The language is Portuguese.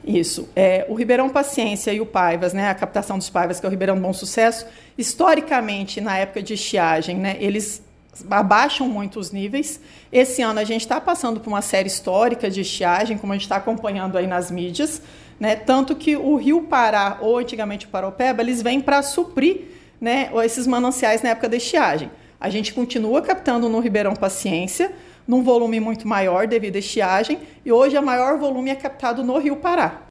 Isso. O Ribeirão Paciência e o Paivas, né, a captação dos Paivas, que é o Ribeirão Bom Sucesso, historicamente, na época de estiagem, né, eles abaixam muito os níveis. Esse ano a gente está passando por uma série histórica de estiagem, como a gente está acompanhando aí nas mídias, né, tanto que o Rio Pará, ou antigamente o Paropeba, eles vêm para suprir, né, esses mananciais na época da estiagem. A gente continua captando no Ribeirão Paciência, num volume muito maior devido à estiagem, e hoje o maior volume é captado no Rio Pará.